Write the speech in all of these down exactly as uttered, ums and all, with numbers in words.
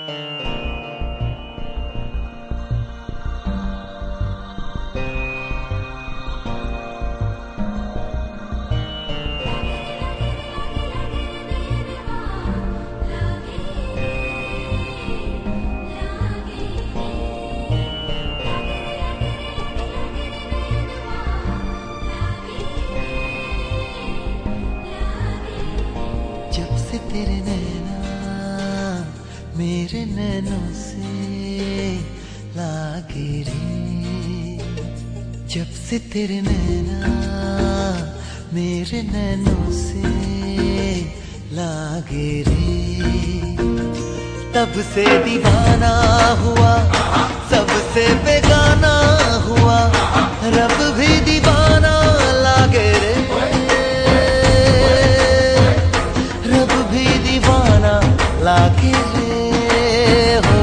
तेरे नैना मेरे नैनों से लागे रे, जब से तेरे नैना मेरे नैनों से लागे रे, तब से दीवाना हुआ सबसे बेगाना हुआ, रब भी दीवाना लागे रे, लागे रे हो,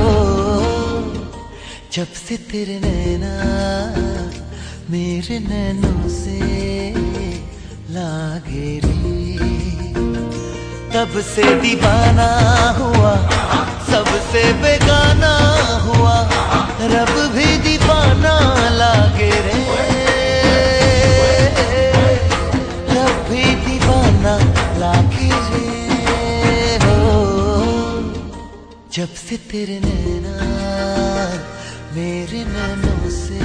जब से तेरे नैना मेरे नैनों से लागे रे, तब से दीवाना हुआ सबसे बेगाना हुआ, रब भी दीवाना लागे रे, रब भी दीवाना लागे रे, जब से तेरे नैना मेरे नैनों से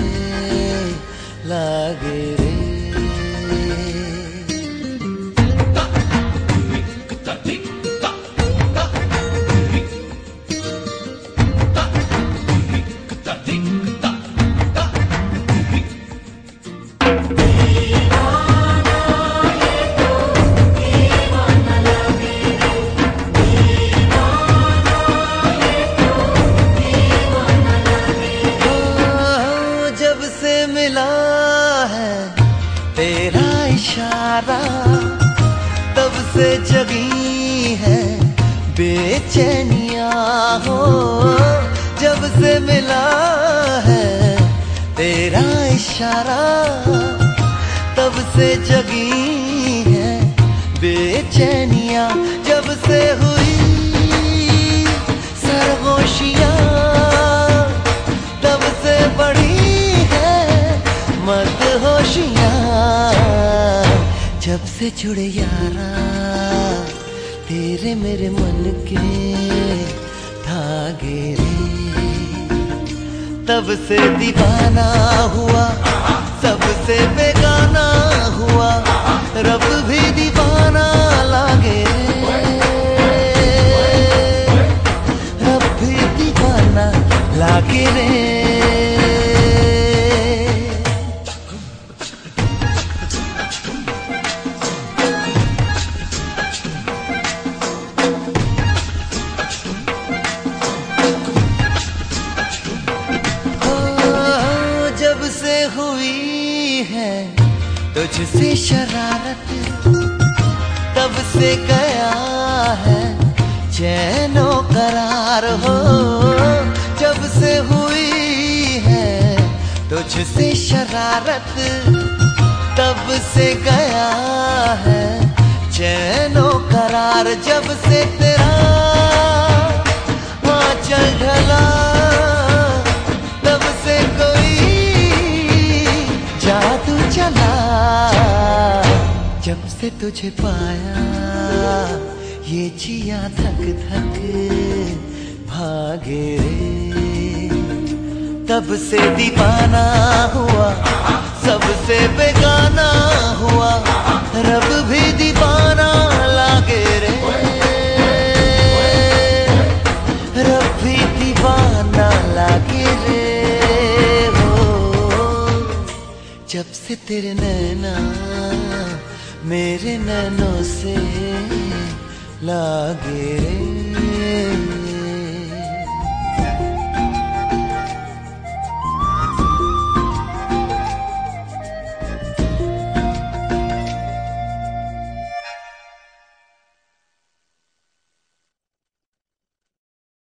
लागे रे। तेरा इशारा तब से जगी है बेचैनिया हो, जब से मिला है तेरा इशारा तब से जगी है बेचैनिया, जब से हुई सरगोशियाँ तब से बढ़ी है मदहोशियाँ, जब से जुड़े यारा तेरे मेरे मन के धागे रे, तब से दीवाना हुआ सबसे बेगाना हुआ, रब भी दीवाना लागे रे, रब भी दीवाना लागे रे। हुई है तुझसे शरारत तब से गया है चैनो करार हो, जब से हुई है तुझसे शरारत तब से गया है चैनो करार, जब से तेरा आंचल ढला तब से कोई जादू चला, जब से तुझे पाया ये जिया धक धक भागे रे, तब से दीवाना हुआ सबसे बेगाना हुआ, रब भी दीवाना लागे रे, रब भी दीवाना लागे रे हो, जब से तेरे नैना मेरे नैनों से लागे रे।